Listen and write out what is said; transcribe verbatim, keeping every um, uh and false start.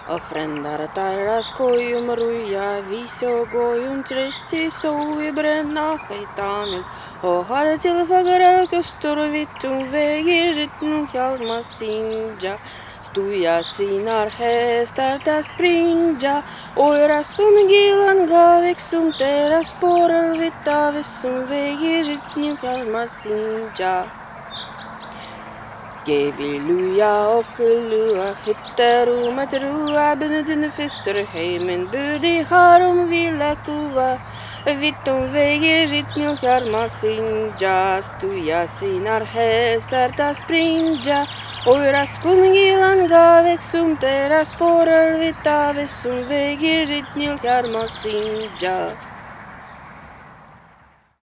Ofrendar tarras kojum ruja, visio gojum tristi sov i bränna skitanet. Och har till fagrar kustor vittum väger rytm hjalma sinja. Stuja sinar hästar där springa, och raskun gilan gav sum teras spårel vita vissum väger rytm hjalma sinja. Geviluja och lua fitter med rua benudden fister heimen budi harum villa kuva vittum väger rytm hjalma sinja. Stuja sinar hästar där springa, och raskun gilan gav sum teras spårel vita vissum väger rytm hjalma sinja.